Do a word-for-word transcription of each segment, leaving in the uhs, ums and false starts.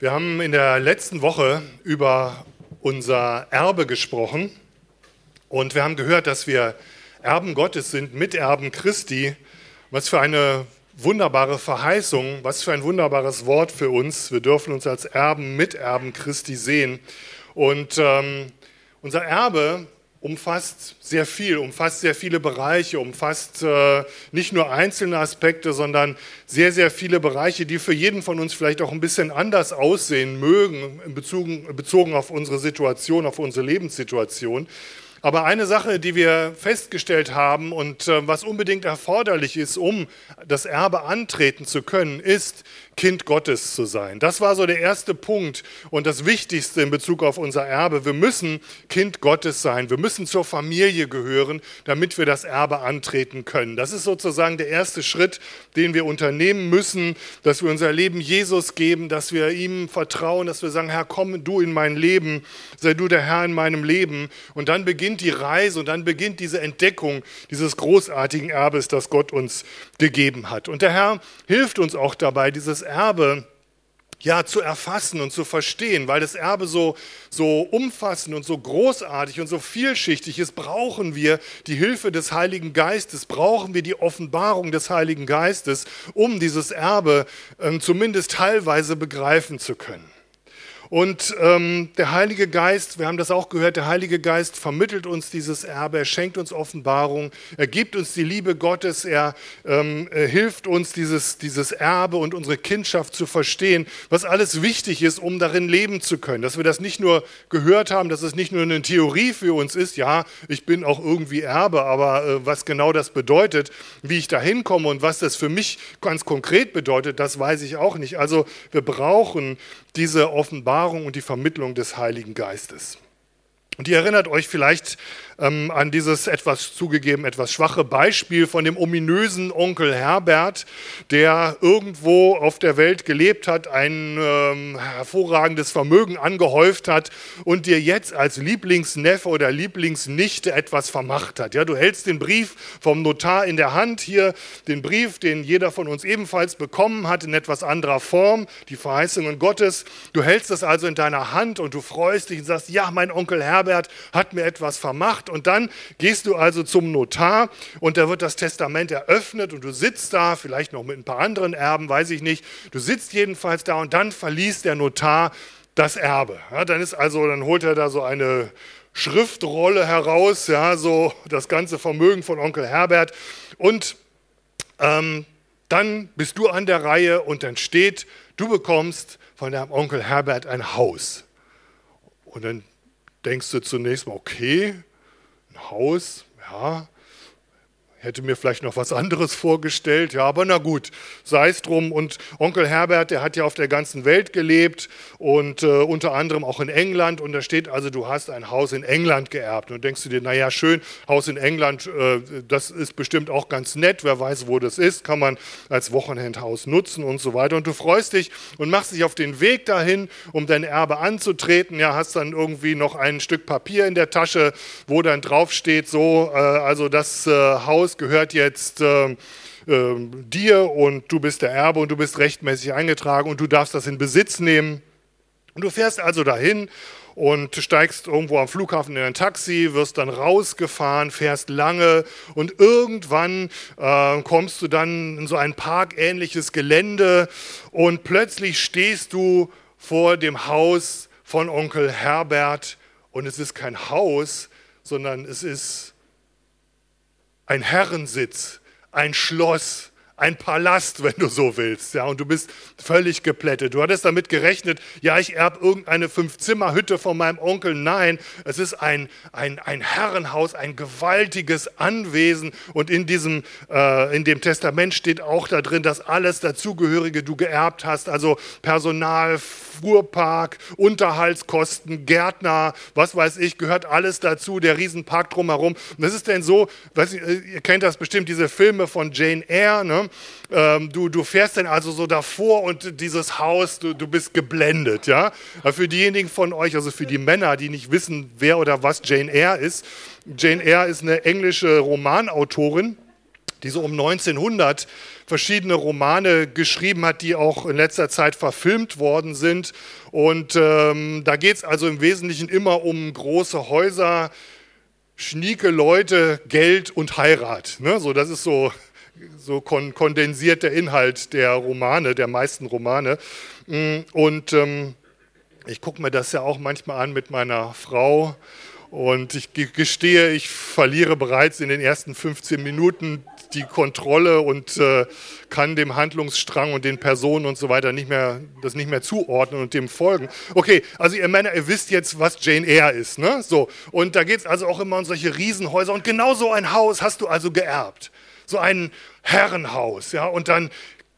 Wir haben in der letzten Woche über unser Erbe gesprochen und wir haben gehört, dass wir Erben Gottes sind, Miterben Christi. Was für eine wunderbare Verheißung, was für ein wunderbares Wort für uns. Wir dürfen uns als Erben, Miterben Christi sehen. Und ähm, unser Erbe umfasst sehr viel, umfasst sehr viele Bereiche, umfasst äh, nicht nur einzelne Aspekte, sondern sehr, sehr viele Bereiche, die für jeden von uns vielleicht auch ein bisschen anders aussehen mögen, bezogen, bezogen auf unsere Situation, auf unsere Lebenssituation. Aber eine Sache, die wir festgestellt haben und äh, was unbedingt erforderlich ist, um das Erbe antreten zu können, ist, Kind Gottes zu sein. Das war so der erste Punkt und das Wichtigste in Bezug auf unser Erbe. Wir müssen Kind Gottes sein. Wir müssen zur Familie gehören, damit wir das Erbe antreten können. Das ist sozusagen der erste Schritt, den wir unternehmen müssen, dass wir unser Leben Jesus geben, dass wir ihm vertrauen, dass wir sagen, Herr, komm du in mein Leben, sei du der Herr in meinem Leben. Und dann beginnt die Reise und dann beginnt diese Entdeckung dieses großartigen Erbes, das Gott uns gegeben hat. Und der Herr hilft uns auch dabei, dieses Erbe ja, zu erfassen und zu verstehen, weil das Erbe so, so umfassend und so großartig und so vielschichtig ist, brauchen wir die Hilfe des Heiligen Geistes, brauchen wir die Offenbarung des Heiligen Geistes, um dieses Erbe äh, zumindest teilweise begreifen zu können. Und ähm, der Heilige Geist, wir haben das auch gehört, der Heilige Geist vermittelt uns dieses Erbe, er schenkt uns Offenbarung, er gibt uns die Liebe Gottes, er, ähm, er hilft uns, dieses, dieses Erbe und unsere Kindschaft zu verstehen, was alles wichtig ist, um darin leben zu können. Dass wir das nicht nur gehört haben, dass es nicht nur eine Theorie für uns ist, ja, ich bin auch irgendwie Erbe, aber äh, was genau das bedeutet, wie ich da hinkomme und was das für mich ganz konkret bedeutet, das weiß ich auch nicht. Also wir brauchen diese Offenbarung und die Vermittlung des Heiligen Geistes. Und ihr erinnert euch vielleicht ähm, an dieses etwas zugegeben, etwas schwache Beispiel von dem ominösen Onkel Herbert, der irgendwo auf der Welt gelebt hat, ein ähm, hervorragendes Vermögen angehäuft hat und dir jetzt als Lieblingsneffe oder Lieblingsnichte etwas vermacht hat. Ja, du hältst den Brief vom Notar in der Hand, hier den Brief, den jeder von uns ebenfalls bekommen hat, in etwas anderer Form, die Verheißungen Gottes. Du hältst das also in deiner Hand und du freust dich und sagst, ja, mein Onkel Herbert hat mir etwas vermacht. Und dann gehst du also zum Notar und da wird das Testament eröffnet und du sitzt da, vielleicht noch mit ein paar anderen Erben, weiß ich nicht. Du sitzt jedenfalls da und dann verliest der Notar das Erbe. Ja, dann ist also, dann holt er da so eine Schriftrolle heraus, ja, so das ganze Vermögen von Onkel Herbert und ähm, dann bist du an der Reihe und dann steht, du bekommst von deinem Onkel Herbert ein Haus. Und dann denkst du zunächst mal, okay, ein Haus, ja, hätte mir vielleicht noch was anderes vorgestellt, ja, aber na gut, sei es drum. Und Onkel Herbert, der hat ja auf der ganzen Welt gelebt und äh, unter anderem auch in England. Und da steht also, du hast ein Haus in England geerbt. Und denkst du dir, naja, schön, Haus in England, äh, das ist bestimmt auch ganz nett. Wer weiß, wo das ist, kann man als Wochenendhaus nutzen und so weiter. Und du freust dich und machst dich auf den Weg dahin, um dein Erbe anzutreten. Ja, hast dann irgendwie noch ein Stück Papier in der Tasche, wo dann draufsteht, so, äh, also das äh, Haus gehört jetzt äh, äh, dir und du bist der Erbe und du bist rechtmäßig eingetragen und du darfst das in Besitz nehmen. Und du fährst also dahin und steigst irgendwo am Flughafen in ein Taxi, wirst dann rausgefahren, fährst lange und irgendwann äh, kommst du dann in so ein parkähnliches Gelände und plötzlich stehst du vor dem Haus von Onkel Herbert und es ist kein Haus, sondern es ist ein Herrensitz, ein Schloss, ein Palast, wenn du so willst. Ja, und du bist völlig geplättet. Du hattest damit gerechnet, ja, ich erbe irgendeine Fünf-Zimmer-Hütte von meinem Onkel. Nein, es ist ein, ein, ein Herrenhaus, ein gewaltiges Anwesen. Und in, diesem, äh, in dem Testament steht auch da drin, dass alles dazugehörige du geerbt hast. Also Personal, Fuhrpark, Unterhaltskosten, Gärtner, was weiß ich, gehört alles dazu, der Riesenpark drumherum. Und das ist denn so, weiß ich, ihr kennt das bestimmt, diese Filme von Jane Eyre, ne? ähm, du, du fährst dann also so davor und dieses Haus, du, du bist geblendet. Ja? Für diejenigen von euch, also für die Männer, die nicht wissen, wer oder was Jane Eyre ist, Jane Eyre ist eine englische Romanautorin, die so um neunzehnhundert verschiedene Romane geschrieben hat, die auch in letzter Zeit verfilmt worden sind. Und ähm, da geht es also im Wesentlichen immer um große Häuser, schnieke Leute, Geld und Heirat. Ne? So, das ist so, so kon- kondensiert der Inhalt der Romane, der meisten Romane. Und ähm, ich gucke mir das ja auch manchmal an mit meiner Frau. Und ich gestehe, ich verliere bereits in den ersten fünfzehn Minuten die Kontrolle und äh, kann dem Handlungsstrang und den Personen und so weiter nicht mehr, das nicht mehr zuordnen und dem folgen. Okay, also ihr Männer, ihr wisst jetzt, was Jane Eyre ist, ne? So. Und da geht es also auch immer um solche Riesenhäuser. Und genau so ein Haus hast du also geerbt. So ein Herrenhaus, ja. Und dann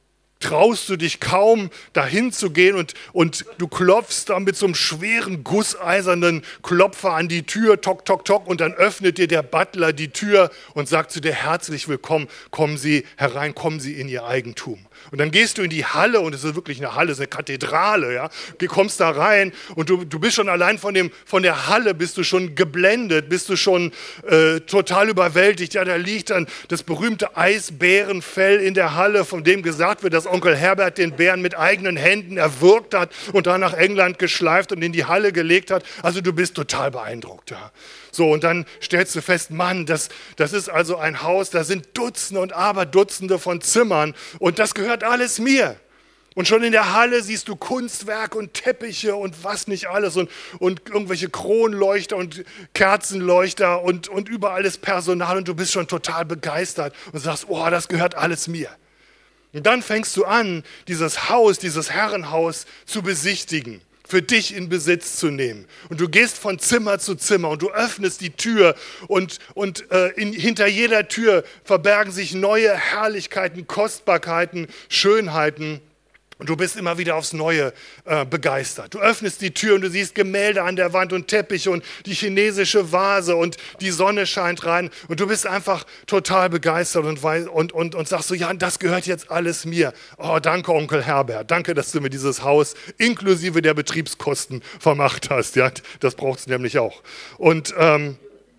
traust du dich kaum, dahin zu gehen und, und du klopfst dann mit so einem schweren, gusseisernen Klopfer an die Tür, tok, tok, tok, und dann öffnet dir der Butler die Tür und sagt zu dir, herzlich willkommen, kommen Sie herein, kommen Sie in Ihr Eigentum. Und dann gehst du in die Halle, und es ist wirklich eine Halle, es ist eine Kathedrale, ja. Du kommst da rein und du, du bist schon allein von, dem, von der Halle, bist du schon geblendet, bist du schon äh, total überwältigt. Ja, da liegt dann das berühmte Eisbärenfell in der Halle, von dem gesagt wird, dass Onkel Herbert den Bären mit eigenen Händen erwürgt hat und dann nach England geschleift und in die Halle gelegt hat. Also du bist total beeindruckt, ja. So, und dann stellst du fest, Mann, das, das ist also ein Haus, da sind Dutzende und Aberdutzende von Zimmern und das gehört alles mir. Und schon in der Halle siehst du Kunstwerke und Teppiche und was nicht alles und, und irgendwelche Kronleuchter und Kerzenleuchter und, und überall ist Personal und du bist schon total begeistert und sagst, oh, das gehört alles mir. Und dann fängst du an, dieses Haus, dieses Herrenhaus zu besichtigen, für dich in Besitz zu nehmen. Und du gehst von Zimmer zu Zimmer und du öffnest die Tür und, und äh, in, hinter jeder Tür verbergen sich neue Herrlichkeiten, Kostbarkeiten, Schönheiten. Und du bist immer wieder aufs Neue äh, begeistert. Du öffnest die Tür und du siehst Gemälde an der Wand und Teppiche und die chinesische Vase und die Sonne scheint rein. Und du bist einfach total begeistert und, und, und, und sagst so, ja, das gehört jetzt alles mir. Oh, danke, Onkel Herbert. Danke, dass du mir dieses Haus inklusive der Betriebskosten vermacht hast. Ja, das braucht es nämlich auch. Und, ähm,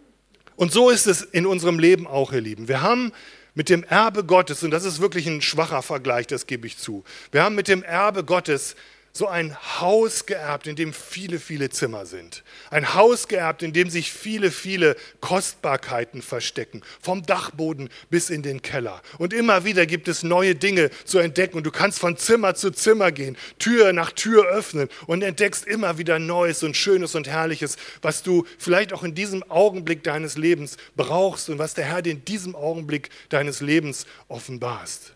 und so ist es in unserem Leben auch, ihr Lieben. Wir haben mit dem Erbe Gottes, und das ist wirklich ein schwacher Vergleich, das gebe ich zu. Wir haben mit dem Erbe Gottes so ein Haus geerbt, in dem viele, viele Zimmer sind. Ein Haus geerbt, in dem sich viele, viele Kostbarkeiten verstecken. Vom Dachboden bis in den Keller. Und immer wieder gibt es neue Dinge zu entdecken. Und du kannst von Zimmer zu Zimmer gehen, Tür nach Tür öffnen und entdeckst immer wieder Neues und Schönes und Herrliches, was du vielleicht auch in diesem Augenblick deines Lebens brauchst und was der Herr dir in diesem Augenblick deines Lebens offenbarst.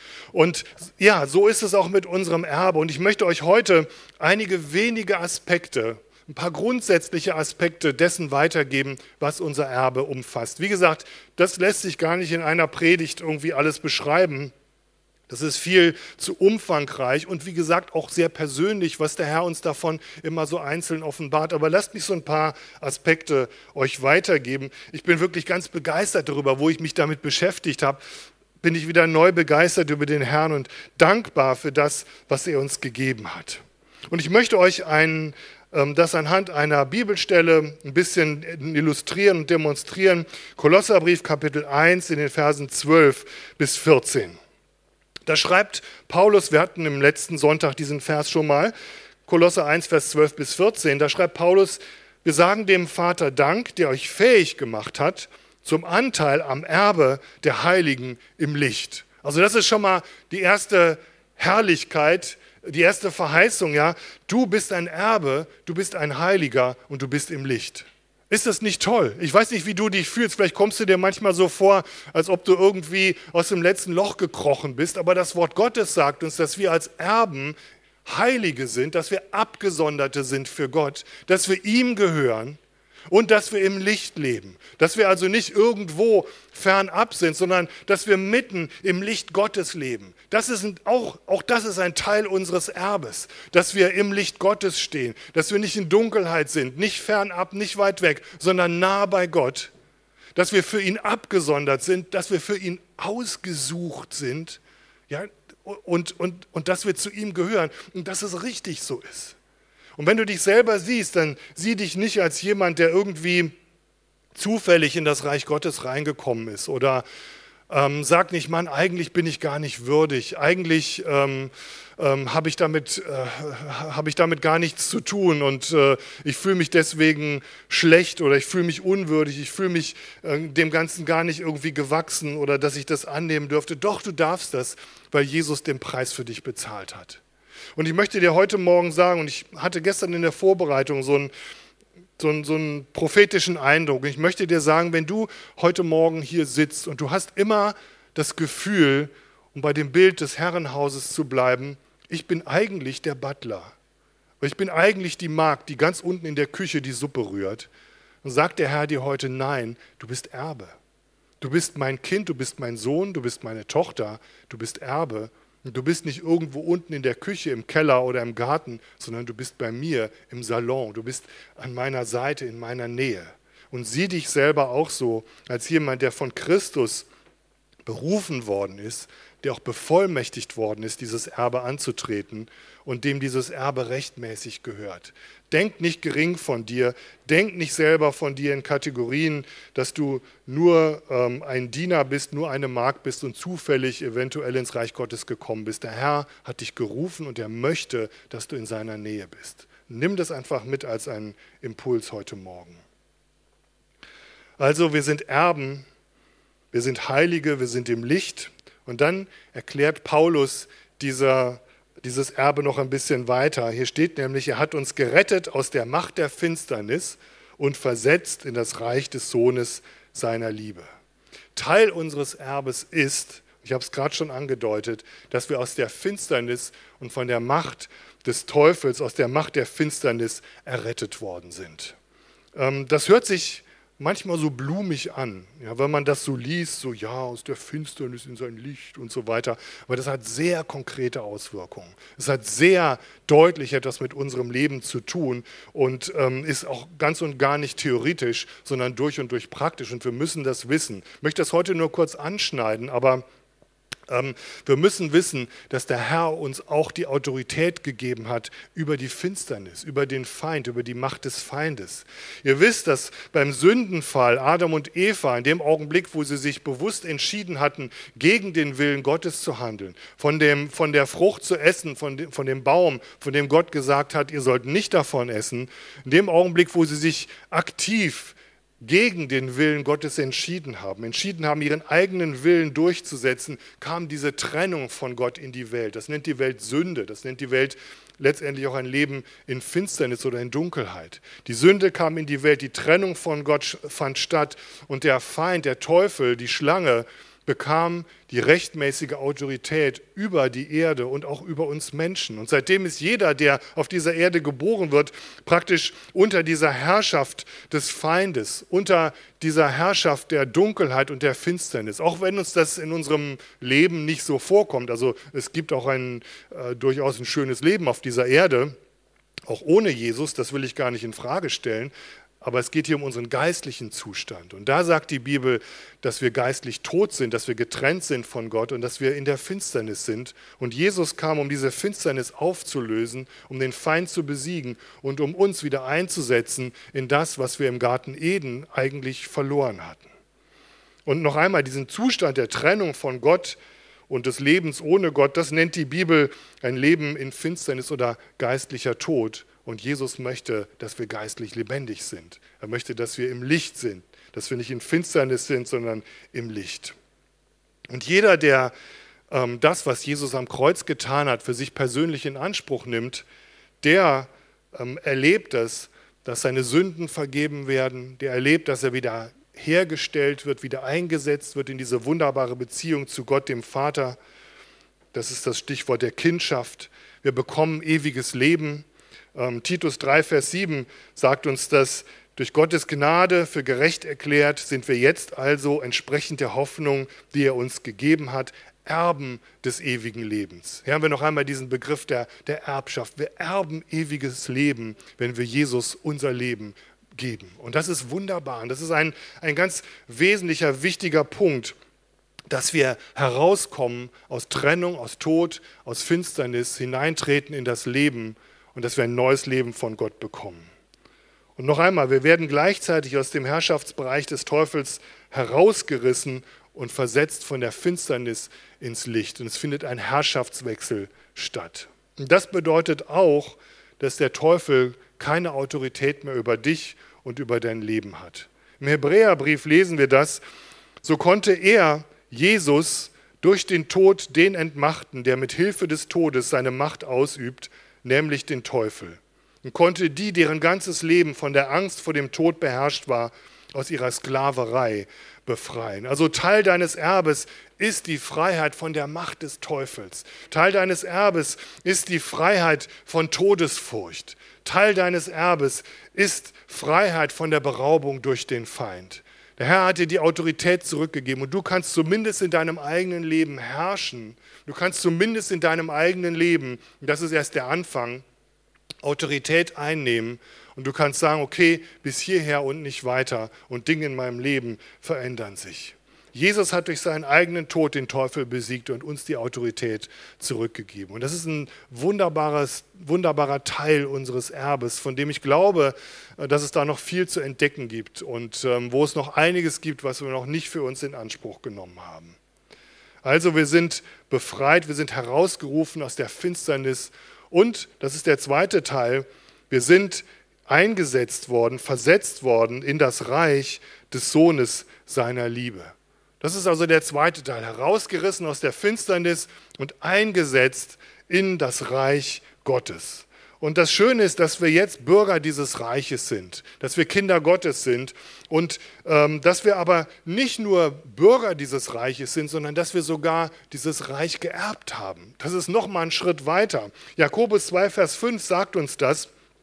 Und ja, so ist es auch mit unserem Erbe. Und ich möchte euch heute einige wenige Aspekte, ein paar grundsätzliche Aspekte dessen weitergeben, was unser Erbe umfasst. Wie gesagt, das lässt sich gar nicht in einer Predigt irgendwie alles beschreiben. Das ist viel zu umfangreich und wie gesagt auch sehr persönlich, was der Herr uns davon immer so einzeln offenbart. Aber lasst mich so ein paar Aspekte euch weitergeben. Ich bin wirklich ganz begeistert darüber, wo ich mich damit beschäftigt habe. Bin ich wieder neu begeistert über den Herrn und dankbar für das, was er uns gegeben hat. Und ich möchte euch ein, das anhand einer Bibelstelle ein bisschen illustrieren und demonstrieren. Kolosserbrief Kapitel eins in den Versen zwölf bis vierzehn. Da schreibt Paulus, wir hatten im letzten Sonntag diesen Vers schon mal, Kolosser eins, Vers zwölf bis vierzehn, da schreibt Paulus, wir sagen dem Vater Dank, der euch fähig gemacht hat, zum Anteil am Erbe der Heiligen im Licht. Also das ist schon mal die erste Herrlichkeit, die erste Verheißung, ja. Du bist ein Erbe, du bist ein Heiliger und du bist im Licht. Ist das nicht toll? Ich weiß nicht, wie du dich fühlst. Vielleicht kommst du dir manchmal so vor, als ob du irgendwie aus dem letzten Loch gekrochen bist. Aber das Wort Gottes sagt uns, dass wir als Erben Heilige sind, dass wir Abgesonderte sind für Gott, dass wir ihm gehören. Und dass wir im Licht leben, dass wir also nicht irgendwo fernab sind, sondern dass wir mitten im Licht Gottes leben. Das ist auch, auch das ist ein Teil unseres Erbes, dass wir im Licht Gottes stehen, dass wir nicht in Dunkelheit sind, nicht fernab, nicht weit weg, sondern nah bei Gott, dass wir für ihn abgesondert sind, dass wir für ihn ausgesucht sind, ja, und, und, und dass wir zu ihm gehören und dass es richtig so ist. Und wenn du dich selber siehst, dann sieh dich nicht als jemand, der irgendwie zufällig in das Reich Gottes reingekommen ist oder Ähm, sag nicht, Mann, eigentlich bin ich gar nicht würdig, eigentlich ähm, ähm, habe ich, damit, äh, hab ich damit gar nichts zu tun und äh, ich fühle mich deswegen schlecht oder ich fühle mich unwürdig, ich fühle mich äh, dem Ganzen gar nicht irgendwie gewachsen oder dass ich das annehmen dürfte. Doch, du darfst das, weil Jesus den Preis für dich bezahlt hat. Und ich möchte dir heute Morgen sagen, und ich hatte gestern in der Vorbereitung so einen, so einen, so einen prophetischen Eindruck. Ich möchte dir sagen, wenn du heute Morgen hier sitzt und du hast immer das Gefühl, um bei dem Bild des Herrenhauses zu bleiben, ich bin eigentlich der Butler. Ich bin eigentlich die Magd, die ganz unten in der Küche die Suppe rührt. Dann sagt der Herr dir heute, nein, du bist Erbe. Du bist mein Kind, du bist mein Sohn, du bist meine Tochter, du bist Erbe. Und du bist nicht irgendwo unten in der Küche, im Keller oder im Garten, sondern du bist bei mir im Salon. Du bist an meiner Seite, in meiner Nähe. Und sieh dich selber auch so, als jemand, der von Christus berufen worden ist, der auch bevollmächtigt worden ist, dieses Erbe anzutreten und dem dieses Erbe rechtmäßig gehört. Denk nicht gering von dir, denk nicht selber von dir in Kategorien, dass du nur ähm, ein Diener bist, nur eine Magd bist und zufällig eventuell ins Reich Gottes gekommen bist. Der Herr hat dich gerufen und er möchte, dass du in seiner Nähe bist. Nimm das einfach mit als einen Impuls heute Morgen. Also wir sind Erben, wir sind Heilige, wir sind im Licht. Und dann erklärt Paulus dieser, dieses Erbe noch ein bisschen weiter. Hier steht nämlich, er hat uns gerettet aus der Macht der Finsternis und versetzt in das Reich des Sohnes seiner Liebe. Teil unseres Erbes ist, ich habe es gerade schon angedeutet, dass wir aus der Finsternis und von der Macht des Teufels, aus der Macht der Finsternis errettet worden sind. Das hört sich manchmal so blumig an, ja, wenn man das so liest, so ja, aus der Finsternis in sein Licht und so weiter. Aber das hat sehr konkrete Auswirkungen. Es hat sehr deutlich etwas mit unserem Leben zu tun und ähm, ist auch ganz und gar nicht theoretisch, sondern durch und durch praktisch. Und wir müssen das wissen. Ich möchte das heute nur kurz anschneiden, aber Ähm, wir müssen wissen, dass der Herr uns auch die Autorität gegeben hat über die Finsternis, über den Feind, über die Macht des Feindes. Ihr wisst, dass beim Sündenfall Adam und Eva, in dem Augenblick, wo sie sich bewusst entschieden hatten, gegen den Willen Gottes zu handeln, von, dem, von der Frucht zu essen, von dem, von dem Baum, von dem Gott gesagt hat, ihr sollt nicht davon essen, in dem Augenblick, wo sie sich aktiv gegen den Willen Gottes entschieden haben, entschieden haben, ihren eigenen Willen durchzusetzen, kam diese Trennung von Gott in die Welt. Das nennt die Welt Sünde, das nennt die Welt letztendlich auch ein Leben in Finsternis oder in Dunkelheit. Die Sünde kam in die Welt, die Trennung von Gott fand statt und der Feind, der Teufel, die Schlange, bekam die rechtmäßige Autorität über die Erde und auch über uns Menschen. Und seitdem ist jeder, der auf dieser Erde geboren wird, praktisch unter dieser Herrschaft des Feindes, unter dieser Herrschaft der Dunkelheit und der Finsternis. Auch wenn uns das in unserem Leben nicht so vorkommt. Also es gibt auch ein äh, durchaus ein schönes Leben auf dieser Erde, auch ohne Jesus, das will ich gar nicht in Frage stellen. Aber es geht hier um unseren geistlichen Zustand. Und da sagt die Bibel, dass wir geistlich tot sind, dass wir getrennt sind von Gott und dass wir in der Finsternis sind. Und Jesus kam, um diese Finsternis aufzulösen, um den Feind zu besiegen und um uns wieder einzusetzen in das, was wir im Garten Eden eigentlich verloren hatten. Und noch einmal, diesen Zustand der Trennung von Gott und des Lebens ohne Gott, das nennt die Bibel ein Leben in Finsternis oder geistlicher Tod. Und Jesus möchte, dass wir geistlich lebendig sind. Er möchte, dass wir im Licht sind, dass wir nicht in Finsternis sind, sondern im Licht. Und jeder, der ähm, das, was Jesus am Kreuz getan hat, für sich persönlich in Anspruch nimmt, der ähm, erlebt es, dass seine Sünden vergeben werden, der erlebt, dass er wieder hergestellt wird, wieder eingesetzt wird in diese wunderbare Beziehung zu Gott, dem Vater. Das ist das Stichwort der Kindschaft. Wir bekommen ewiges Leben. Ähm, Titus drei, Vers sieben sagt uns, dass durch Gottes Gnade für gerecht erklärt sind wir jetzt also entsprechend der Hoffnung, die er uns gegeben hat, Erben des ewigen Lebens. Hier haben wir noch einmal diesen Begriff der, der Erbschaft. Wir erben ewiges Leben, wenn wir Jesus unser Leben geben. Und das ist wunderbar. Und das ist ein, ein ganz wesentlicher, wichtiger Punkt, dass wir herauskommen aus Trennung, aus Tod, aus Finsternis, hineintreten in das Leben und dass wir ein neues Leben von Gott bekommen. Und noch einmal, wir werden gleichzeitig aus dem Herrschaftsbereich des Teufels herausgerissen und versetzt von der Finsternis ins Licht. Und es findet ein Herrschaftswechsel statt. Und das bedeutet auch, dass der Teufel keine Autorität mehr über dich und über dein Leben hat. Im Hebräerbrief lesen wir das: So konnte er, Jesus, durch den Tod den entmachten, der mit Hilfe des Todes seine Macht ausübt, nämlich den Teufel. Und konnte die, deren ganzes Leben von der Angst vor dem Tod beherrscht war, aus ihrer Sklaverei befreien. Also Teil deines Erbes ist die Freiheit von der Macht des Teufels. Teil deines Erbes ist die Freiheit von Todesfurcht. Teil deines Erbes ist Freiheit von der Beraubung durch den Feind. Der Herr hat dir die Autorität zurückgegeben und du kannst zumindest in deinem eigenen Leben herrschen. Du kannst zumindest in deinem eigenen Leben, und das ist erst der Anfang, Autorität einnehmen und du kannst sagen, okay, bis hierher und nicht weiter und Dinge in meinem Leben verändern sich. Jesus hat durch seinen eigenen Tod den Teufel besiegt und uns die Autorität zurückgegeben. Und das ist ein wunderbares, wunderbarer Teil unseres Erbes, von dem ich glaube, dass es da noch viel zu entdecken gibt und ähm, wo es noch einiges gibt, was wir noch nicht für uns in Anspruch genommen haben. Also wir sind befreit, wir sind herausgerufen aus der Finsternis und, das ist der zweite Teil, wir sind eingesetzt worden, versetzt worden in das Reich des Sohnes seiner Liebe. Das ist also der zweite Teil, herausgerissen aus der Finsternis und eingesetzt in das Reich Gottes. Und das Schöne ist, dass wir jetzt Bürger dieses Reiches sind, dass wir Kinder Gottes sind und ähm, dass wir aber nicht nur Bürger dieses Reiches sind, sondern dass wir sogar dieses Reich geerbt haben. Das ist nochmal ein Schritt weiter. Jakobus zwei, Vers fünf sagt uns das: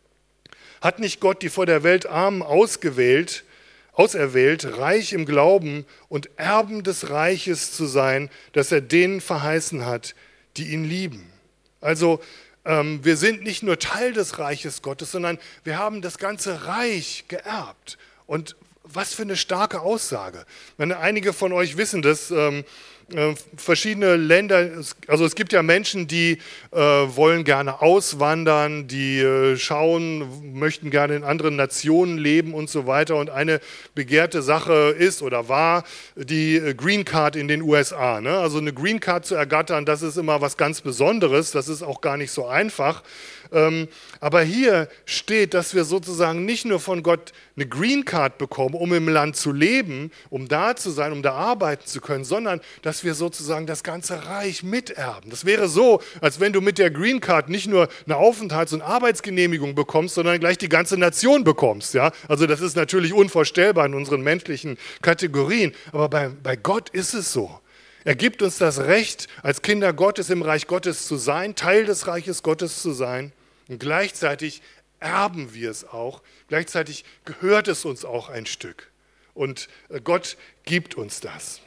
Hat nicht Gott die vor der Welt Armen ausgewählt, auserwählt, reich im Glauben und Erben des Reiches zu sein, das er denen verheißen hat, die ihn lieben? Also ähm, wir sind nicht nur Teil des Reiches Gottes, sondern wir haben das ganze Reich geerbt. Und was für eine starke Aussage. Ich meine, einige von euch wissen das, ähm, äh, verschiedene Länder, also es gibt ja Menschen, die äh, wollen gerne auswandern, die äh, schauen, möchten gerne in anderen Nationen leben und so weiter. Und eine begehrte Sache ist oder war die Green Card in den U S A. Ne? Also eine Green Card zu ergattern, das ist immer was ganz Besonderes, das ist auch gar nicht so einfach. Ähm, aber hier steht, dass wir sozusagen nicht nur von Gott eine Green Card bekommen, um im Land zu leben, um da zu sein, um da arbeiten zu können, sondern dass wir sozusagen das ganze Reich miterben. Das wäre so, als wenn du mit der Green Card nicht nur eine Aufenthalts- und Arbeitsgenehmigung bekommst, sondern gleich die ganze Nation bekommst. Ja? Also das ist natürlich unvorstellbar in unseren menschlichen Kategorien, aber bei, bei Gott ist es so. Er gibt uns das Recht, als Kinder Gottes im Reich Gottes zu sein, Teil des Reiches Gottes zu sein. Und gleichzeitig erben wir es auch. Gleichzeitig gehört es uns auch ein Stück. Und Gott gibt uns das.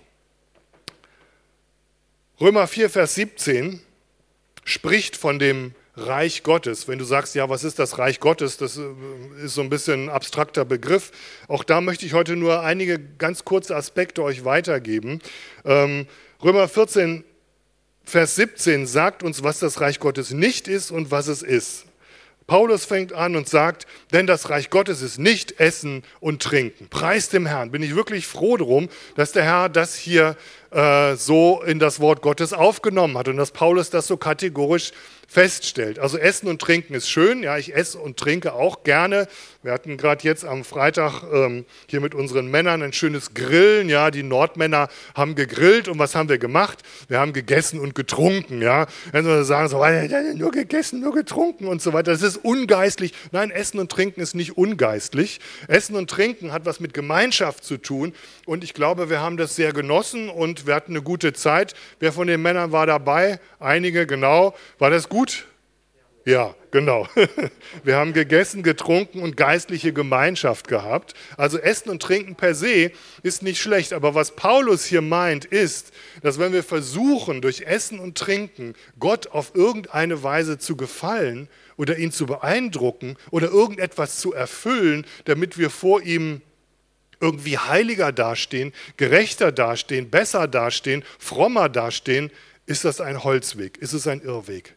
Römer vier, Vers siebzehn spricht von dem Reich Gottes. Wenn du sagst, ja, was ist das Reich Gottes? Das ist so ein bisschen ein abstrakter Begriff. Auch da möchte ich heute nur einige ganz kurze Aspekte euch weitergeben. Ähm, Römer vierzehn, Vers siebzehn sagt uns, was das Reich Gottes nicht ist und was es ist. Paulus fängt an und sagt, denn das Reich Gottes ist nicht Essen und Trinken. Preis dem Herrn. Bin ich wirklich froh darum, dass der Herr das hier äh, so in das Wort Gottes aufgenommen hat und dass Paulus das so kategorisch feststellt. Also Essen und Trinken ist schön, ja, ich esse und trinke auch gerne. Wir hatten gerade jetzt am Freitag ähm, hier mit unseren Männern ein schönes Grillen, ja, die Nordmänner haben gegrillt und was haben wir gemacht? Wir haben gegessen und getrunken, ja. Wenn sie sagen so, nur gegessen, nur getrunken und so weiter, das ist ungeistlich. Nein, Essen und Trinken ist nicht ungeistlich. Essen und Trinken hat was mit Gemeinschaft zu tun und ich glaube, wir haben das sehr genossen und wir hatten eine gute Zeit. Wer von den Männern war dabei? Einige, genau. War das gut? Ja, genau. Wir haben gegessen, getrunken und geistliche Gemeinschaft gehabt. Also Essen und Trinken per se ist nicht schlecht. Aber was Paulus hier meint, ist, dass wenn wir versuchen, durch Essen und Trinken Gott auf irgendeine Weise zu gefallen oder ihn zu beeindrucken oder irgendetwas zu erfüllen, damit wir vor ihm irgendwie heiliger dastehen, gerechter dastehen, besser dastehen, frommer dastehen, ist das ein Holzweg, ist es ein Irrweg.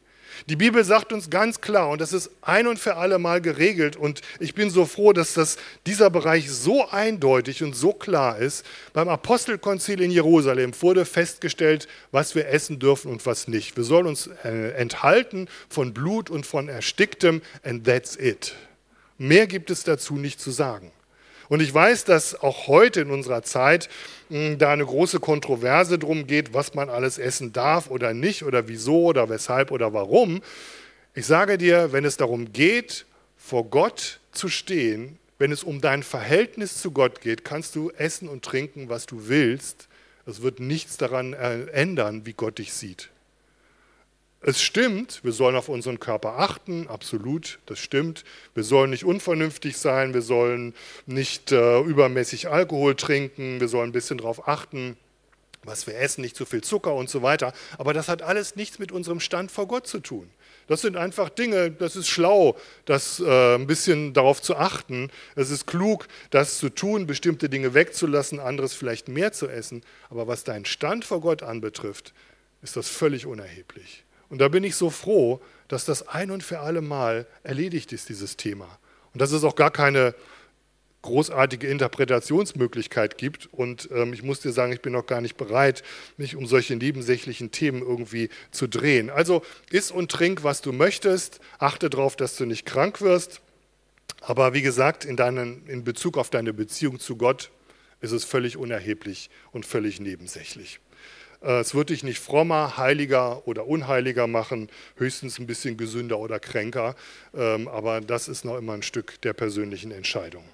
Die Bibel sagt uns ganz klar, und das ist ein und für alle Mal geregelt, und ich bin so froh, dass das, dieser Bereich so eindeutig und so klar ist. Beim Apostelkonzil in Jerusalem wurde festgestellt, was wir essen dürfen und was nicht. Wir sollen uns äh, enthalten von Blut und von Ersticktem, and that's it. Mehr gibt es dazu nicht zu sagen. Und ich weiß, dass auch heute in unserer Zeit mh, da eine große Kontroverse drum geht, was man alles essen darf oder nicht oder wieso oder weshalb oder warum. Ich sage dir, wenn es darum geht, vor Gott zu stehen, wenn es um dein Verhältnis zu Gott geht, kannst du essen und trinken, was du willst. Es wird nichts daran ändern, wie Gott dich sieht. Es stimmt, wir sollen auf unseren Körper achten, absolut, das stimmt. Wir sollen nicht unvernünftig sein, wir sollen nicht äh, übermäßig Alkohol trinken, wir sollen ein bisschen darauf achten, was wir essen, nicht zu viel Zucker und so weiter. Aber das hat alles nichts mit unserem Stand vor Gott zu tun. Das sind einfach Dinge, das ist schlau, das äh, ein bisschen darauf zu achten. Es ist klug, das zu tun, bestimmte Dinge wegzulassen, anderes vielleicht mehr zu essen. Aber was deinen Stand vor Gott anbetrifft, ist das völlig unerheblich. Und da bin ich so froh, dass das ein und für alle Mal erledigt ist, dieses Thema. Und dass es auch gar keine großartige Interpretationsmöglichkeit gibt. Und ähm, ich muss dir sagen, ich bin noch gar nicht bereit, mich um solche nebensächlichen Themen irgendwie zu drehen. Also iss und trink, was du möchtest. Achte darauf, dass du nicht krank wirst. Aber wie gesagt, in, deinen, in Bezug auf deine Beziehung zu Gott ist es völlig unerheblich und völlig nebensächlich. Es wird dich nicht frommer, heiliger oder unheiliger machen, höchstens ein bisschen gesünder oder kränker, aber das ist noch immer ein Stück der persönlichen Entscheidung.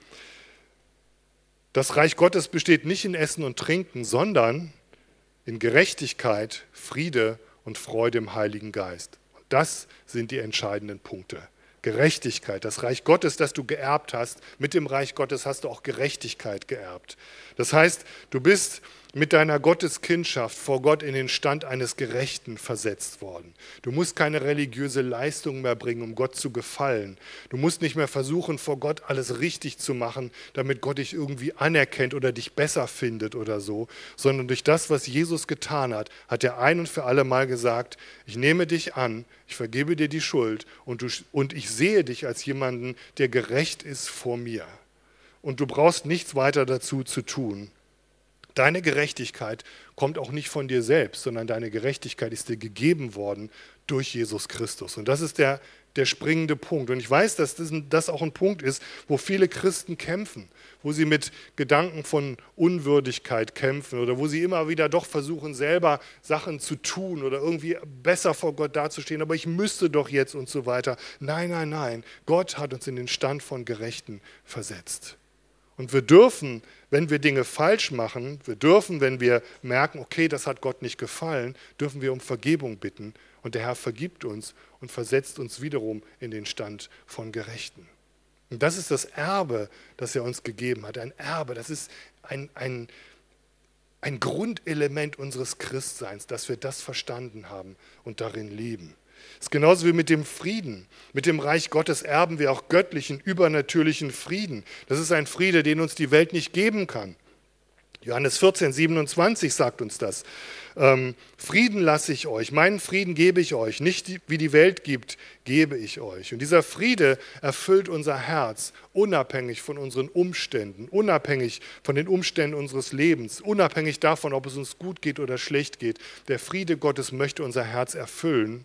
Das Reich Gottes besteht nicht in Essen und Trinken, sondern in Gerechtigkeit, Friede und Freude im Heiligen Geist. Das sind die entscheidenden Punkte. Gerechtigkeit, das Reich Gottes, das du geerbt hast, mit dem Reich Gottes hast du auch Gerechtigkeit geerbt. Das heißt, du bist mit deiner Gotteskindschaft vor Gott in den Stand eines Gerechten versetzt worden. Du musst keine religiöse Leistung mehr bringen, um Gott zu gefallen. Du musst nicht mehr versuchen, vor Gott alles richtig zu machen, damit Gott dich irgendwie anerkennt oder dich besser findet oder so, sondern durch das, was Jesus getan hat, hat er ein und für alle Mal gesagt, ich nehme dich an, ich vergebe dir die Schuld und, du, und ich sehe dich als jemanden, der gerecht ist vor mir. Und du brauchst nichts weiter dazu zu tun. Deine Gerechtigkeit kommt auch nicht von dir selbst, sondern deine Gerechtigkeit ist dir gegeben worden durch Jesus Christus. Und das ist der, der springende Punkt. Und ich weiß, dass das, das auch ein Punkt ist, wo viele Christen kämpfen, wo sie mit Gedanken von Unwürdigkeit kämpfen oder wo sie immer wieder doch versuchen, selber Sachen zu tun oder irgendwie besser vor Gott dazustehen, aber ich müsste doch jetzt und so weiter. Nein, nein, nein. Gott hat uns in den Stand von Gerechten versetzt. Und wir dürfen, wenn wir Dinge falsch machen, wir dürfen, wenn wir merken, okay, das hat Gott nicht gefallen, dürfen wir um Vergebung bitten. Und der Herr vergibt uns und versetzt uns wiederum in den Stand von Gerechten. Und das ist das Erbe, das er uns gegeben hat. Ein Erbe, das ist ein, ein, ein Grundelement unseres Christseins, dass wir das verstanden haben und darin leben. Es ist genauso wie mit dem Frieden. Mit dem Reich Gottes erben wir auch göttlichen, übernatürlichen Frieden. Das ist ein Friede, den uns die Welt nicht geben kann. Johannes vierzehn, siebenundzwanzig sagt uns das. Ähm, Frieden lasse ich euch, meinen Frieden gebe ich euch, nicht die, wie die Welt gibt, gebe ich euch. Und dieser Friede erfüllt unser Herz, unabhängig von unseren Umständen, unabhängig von den Umständen unseres Lebens, unabhängig davon, ob es uns gut geht oder schlecht geht. Der Friede Gottes möchte unser Herz erfüllen.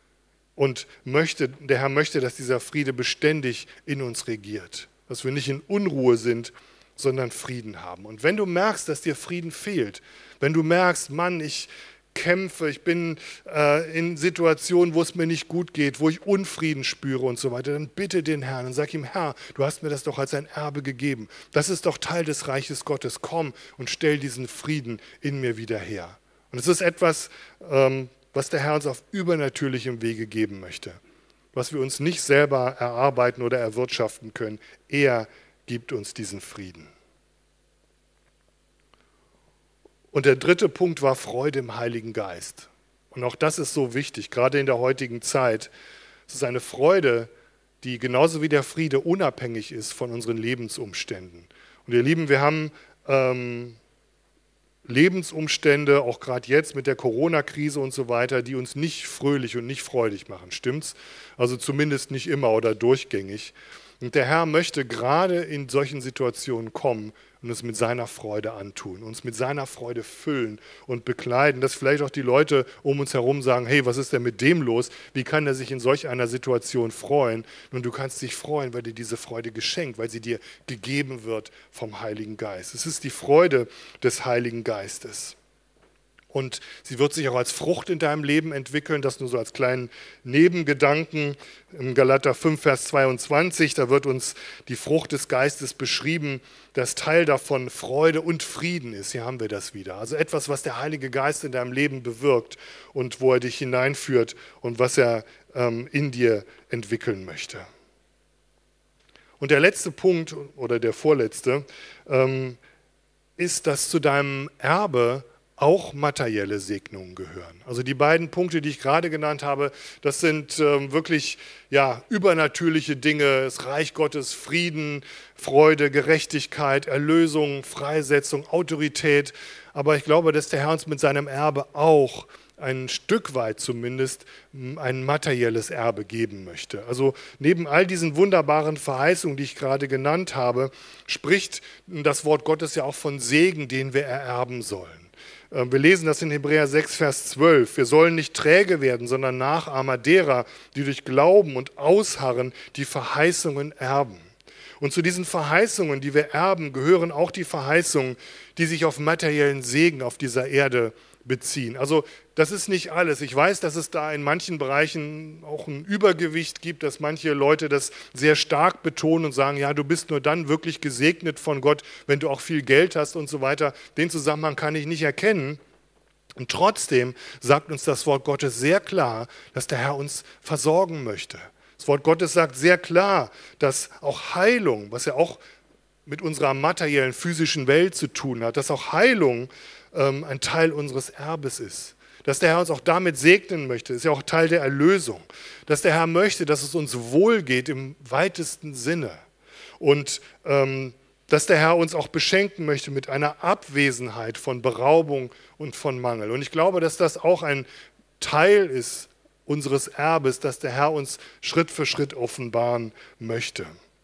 Und möchte, der Herr möchte, dass dieser Friede beständig in uns regiert. Dass wir nicht in Unruhe sind, sondern Frieden haben. Und wenn du merkst, dass dir Frieden fehlt, wenn du merkst, Mann, ich kämpfe, ich bin äh, in Situationen, wo es mir nicht gut geht, wo ich Unfrieden spüre und so weiter, dann bitte den Herrn und sag ihm, Herr, du hast mir das doch als ein Erbe gegeben. Das ist doch Teil des Reiches Gottes. Komm und stell diesen Frieden in mir wieder her. Und es ist etwas, ähm, was der Herr uns auf übernatürlichem Wege geben möchte, was wir uns nicht selber erarbeiten oder erwirtschaften können. Er gibt uns diesen Frieden. Und der dritte Punkt war Freude im Heiligen Geist. Und auch das ist so wichtig, gerade in der heutigen Zeit. Es ist eine Freude, die genauso wie der Friede unabhängig ist von unseren Lebensumständen. Und ihr Lieben, wir haben ähm, Lebensumstände, auch gerade jetzt mit der Corona-Krise und so weiter, die uns nicht fröhlich und nicht freudig machen, stimmt's? Also zumindest nicht immer oder durchgängig. Und der Herr möchte gerade in solchen Situationen kommen und es mit seiner Freude antun, uns mit seiner Freude füllen und bekleiden, dass vielleicht auch die Leute um uns herum sagen, hey, was ist denn mit dem los? Wie kann er sich in solch einer Situation freuen? Nun, du kannst dich freuen, weil dir diese Freude geschenkt, weil sie dir gegeben wird vom Heiligen Geist. Es ist die Freude des Heiligen Geistes. Und sie wird sich auch als Frucht in deinem Leben entwickeln, das nur so als kleinen Nebengedanken. Im Galater fünf, Vers zweiundzwanzig, da wird uns die Frucht des Geistes beschrieben, dass Teil davon Freude und Frieden ist. Hier haben wir das wieder. Also etwas, was der Heilige Geist in deinem Leben bewirkt und wo er dich hineinführt und was er ähm, in dir entwickeln möchte. Und der letzte Punkt, oder der vorletzte, ähm, ist, dass zu deinem Erbe auch materielle Segnungen gehören. Also die beiden Punkte, die ich gerade genannt habe, das sind ähm, wirklich ja, übernatürliche Dinge, das Reich Gottes, Frieden, Freude, Gerechtigkeit, Erlösung, Freisetzung, Autorität. Aber ich glaube, dass der Herr uns mit seinem Erbe auch ein Stück weit zumindest ein materielles Erbe geben möchte. Also neben all diesen wunderbaren Verheißungen, die ich gerade genannt habe, spricht das Wort Gottes ja auch von Segen, den wir ererben sollen. Wir lesen das in Hebräer sechs, Vers zwölf. Wir sollen nicht träge werden, sondern Nachahmer derer, die durch Glauben und Ausharren die Verheißungen erben. Und zu diesen Verheißungen, die wir erben, gehören auch die Verheißungen, die sich auf materiellen Segen auf dieser Erde beziehen. Also das ist nicht alles. Ich weiß, dass es da in manchen Bereichen auch ein Übergewicht gibt, dass manche Leute das sehr stark betonen und sagen, ja, du bist nur dann wirklich gesegnet von Gott, wenn du auch viel Geld hast und so weiter. Den Zusammenhang kann ich nicht erkennen. Und trotzdem sagt uns das Wort Gottes sehr klar, dass der Herr uns versorgen möchte. Das Wort Gottes sagt sehr klar, dass auch Heilung, was ja auch mit unserer materiellen, physischen Welt zu tun hat, dass auch Heilung ähm, ein Teil unseres Erbes ist. Dass der Herr uns auch damit segnen möchte, ist ja auch Teil der Erlösung. Dass der Herr möchte, dass es uns wohlgeht im weitesten Sinne. Und ähm, dass der Herr uns auch beschenken möchte mit einer Abwesenheit von Beraubung und von Mangel. Und ich glaube, dass das auch ein Teil ist unseres Erbes, das der Herr uns Schritt für Schritt offenbaren möchte.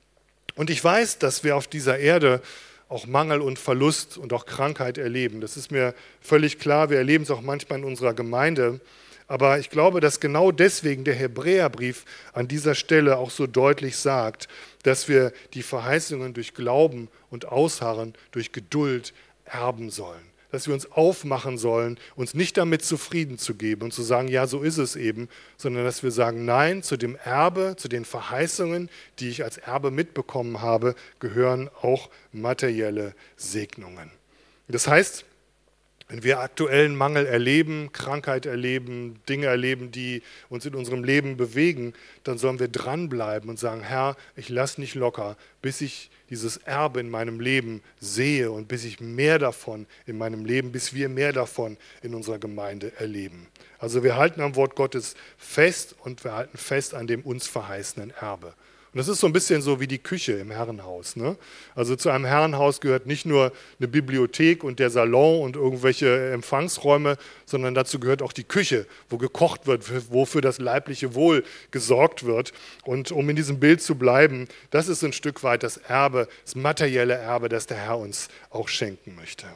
Und ich weiß, dass wir auf dieser Erde auch Mangel und Verlust und auch Krankheit erleben. Das ist mir völlig klar. Wir erleben es auch manchmal in unserer Gemeinde. Aber ich glaube, dass genau deswegen der Hebräerbrief an dieser Stelle auch so deutlich sagt, dass wir die Verheißungen durch Glauben und Ausharren, durch Geduld erben sollen. Dass wir uns aufmachen sollen, uns nicht damit zufrieden zu geben und zu sagen, ja, so ist es eben, sondern dass wir sagen, nein, zu dem Erbe, zu den Verheißungen, die ich als Erbe mitbekommen habe, gehören auch materielle Segnungen. Das heißt, wenn wir aktuellen Mangel erleben, Krankheit erleben, Dinge erleben, die uns in unserem Leben bewegen, dann sollen wir dranbleiben und sagen, Herr, ich lass nicht locker, bis ich dieses Erbe in meinem Leben sehe und bis ich mehr davon in meinem Leben, bis wir mehr davon in unserer Gemeinde erleben. Also wir halten am Wort Gottes fest und wir halten fest an dem uns verheißenen Erbe. Und das ist so ein bisschen so wie die Küche im Herrenhaus. Ne? Also zu einem Herrenhaus gehört nicht nur eine Bibliothek und der Salon und irgendwelche Empfangsräume, sondern dazu gehört auch die Küche, wo gekocht wird, wo für das leibliche Wohl gesorgt wird. Und um in diesem Bild zu bleiben, das ist ein Stück weit das Erbe, das materielle Erbe, das der Herr uns auch schenken möchte.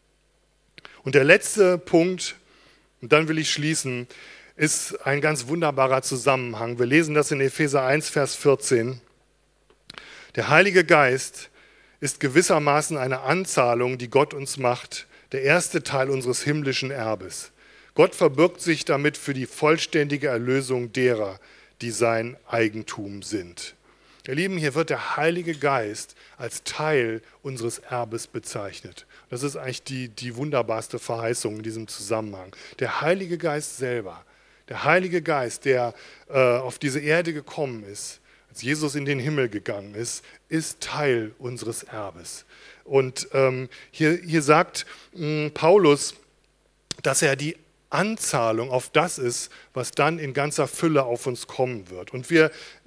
Und der letzte Punkt, und dann will ich schließen, ist ein ganz wunderbarer Zusammenhang. Wir lesen das in Epheser eins, Vers vierzehn. Der Heilige Geist ist gewissermaßen eine Anzahlung, die Gott uns macht, der erste Teil unseres himmlischen Erbes. Gott verbirgt sich damit für die vollständige Erlösung derer, die sein Eigentum sind. Ihr Lieben, hier wird der Heilige Geist als Teil unseres Erbes bezeichnet. Das ist eigentlich die, die wunderbarste Verheißung in diesem Zusammenhang. Der Heilige Geist selber, der Heilige Geist, der äh, auf diese Erde gekommen ist, als Jesus in den Himmel gegangen ist, ist Teil unseres Erbes. Und ähm, hier, hier sagt mh, Paulus, dass er die Anzahlung auf das ist, was dann in ganzer Fülle auf uns kommen wird. Und wir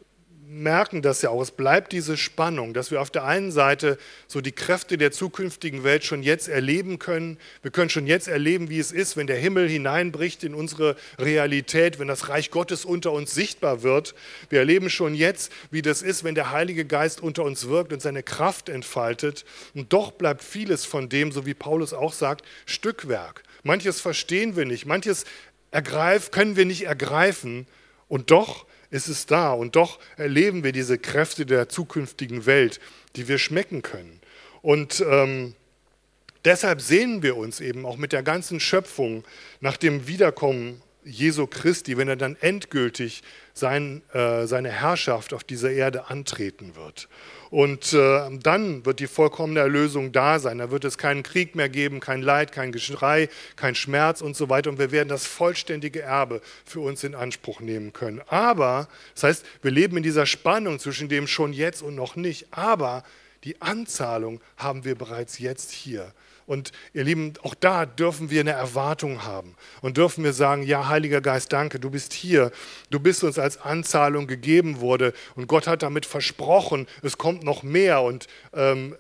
merken das ja auch, es bleibt diese Spannung, dass wir auf der einen Seite so die Kräfte der zukünftigen Welt schon jetzt erleben können. Wir können schon jetzt erleben, wie es ist, wenn der Himmel hineinbricht in unsere Realität, wenn das Reich Gottes unter uns sichtbar wird. Wir erleben schon jetzt, wie das ist, wenn der Heilige Geist unter uns wirkt und seine Kraft entfaltet. Und doch bleibt vieles von dem, so wie Paulus auch sagt, Stückwerk. Manches verstehen wir nicht, manches ergreif, können wir nicht ergreifen und doch ist es da und doch erleben wir diese Kräfte der zukünftigen Welt, die wir schmecken können. Und ähm, deshalb sehnen wir uns eben auch mit der ganzen Schöpfung nach dem Wiederkommen Jesu Christi, wenn er dann endgültig sein, äh, seine Herrschaft auf dieser Erde antreten wird. Und äh, dann wird die vollkommene Erlösung da sein. Da wird es keinen Krieg mehr geben, kein Leid, kein Geschrei, kein Schmerz und so weiter. Und wir werden das vollständige Erbe für uns in Anspruch nehmen können. Aber, das heißt, wir leben in dieser Spannung zwischen dem schon jetzt und noch nicht. Aber die Anzahlung haben wir bereits jetzt hier. Und ihr Lieben, auch da dürfen wir eine Erwartung haben und dürfen wir sagen, ja, Heiliger Geist, danke, du bist hier, du bist uns als Anzahlung gegeben wurde und Gott hat damit versprochen, es kommt noch mehr und ähm,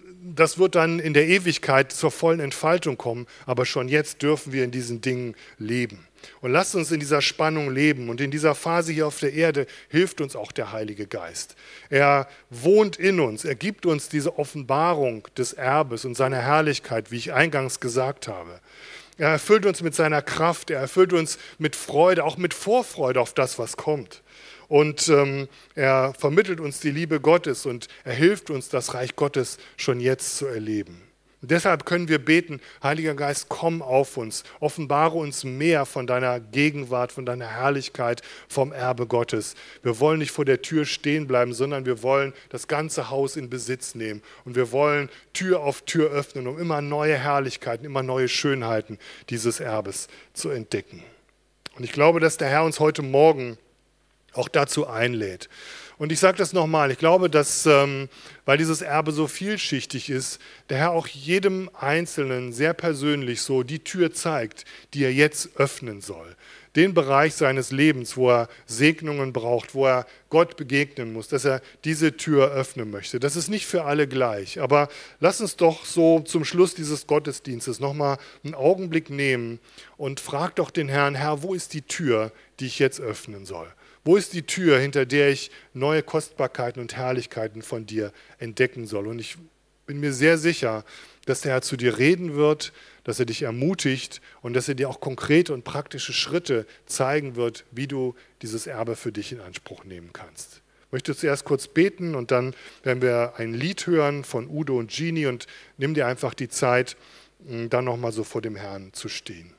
das wird dann in der Ewigkeit zur vollen Entfaltung kommen, aber schon jetzt dürfen wir in diesen Dingen leben. Und lasst uns in dieser Spannung leben. Und in dieser Phase hier auf der Erde hilft uns auch der Heilige Geist. Er wohnt in uns. Er gibt uns diese Offenbarung des Erbes und seiner Herrlichkeit, wie ich eingangs gesagt habe. Er erfüllt uns mit seiner Kraft. Er erfüllt uns mit Freude, auch mit Vorfreude auf das, was kommt. Und ähm, er vermittelt uns die Liebe Gottes und er hilft uns, das Reich Gottes schon jetzt zu erleben. Und deshalb können wir beten, Heiliger Geist, komm auf uns, offenbare uns mehr von deiner Gegenwart, von deiner Herrlichkeit, vom Erbe Gottes. Wir wollen nicht vor der Tür stehen bleiben, sondern wir wollen das ganze Haus in Besitz nehmen. Und wir wollen Tür auf Tür öffnen, um immer neue Herrlichkeiten, immer neue Schönheiten dieses Erbes zu entdecken. Und ich glaube, dass der Herr uns heute Morgen auch dazu einlädt. Und ich sage das nochmal, ich glaube, dass, ähm, weil dieses Erbe so vielschichtig ist, der Herr auch jedem Einzelnen sehr persönlich so die Tür zeigt, die er jetzt öffnen soll. Den Bereich seines Lebens, wo er Segnungen braucht, wo er Gott begegnen muss, dass er diese Tür öffnen möchte. Das ist nicht für alle gleich, aber lass uns doch so zum Schluss dieses Gottesdienstes nochmal einen Augenblick nehmen und frag doch den Herrn, Herr, wo ist die Tür, die ich jetzt öffnen soll? Wo ist die Tür, hinter der ich neue Kostbarkeiten und Herrlichkeiten von dir entdecken soll? Und ich bin mir sehr sicher, dass der Herr zu dir reden wird, dass er dich ermutigt und dass er dir auch konkrete und praktische Schritte zeigen wird, wie du dieses Erbe für dich in Anspruch nehmen kannst. Ich möchte zuerst kurz beten und dann werden wir ein Lied hören von Udo und Gini und nimm dir einfach die Zeit, dann nochmal so vor dem Herrn zu stehen.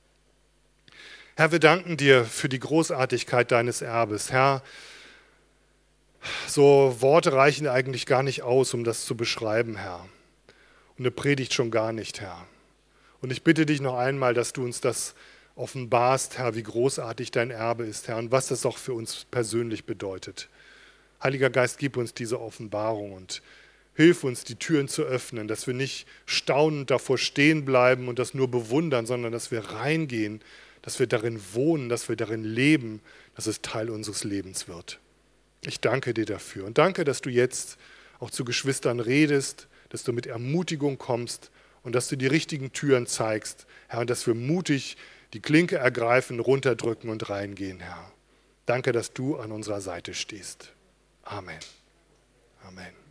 Herr, wir danken dir für die Großartigkeit deines Erbes. Herr, so Worte reichen eigentlich gar nicht aus, um das zu beschreiben, Herr. Und eine Predigt schon gar nicht, Herr. Und ich bitte dich noch einmal, dass du uns das offenbarst, Herr, wie großartig dein Erbe ist, Herr, und was das auch für uns persönlich bedeutet. Heiliger Geist, gib uns diese Offenbarung und hilf uns, die Türen zu öffnen, dass wir nicht staunend davor stehen bleiben und das nur bewundern, sondern dass wir reingehen, dass wir darin wohnen, dass wir darin leben, dass es Teil unseres Lebens wird. Ich danke dir dafür und danke, dass du jetzt auch zu Geschwistern redest, dass du mit Ermutigung kommst und dass du die richtigen Türen zeigst, Herr, und dass wir mutig die Klinke ergreifen, runterdrücken und reingehen, Herr. Danke, dass du an unserer Seite stehst. Amen. Amen.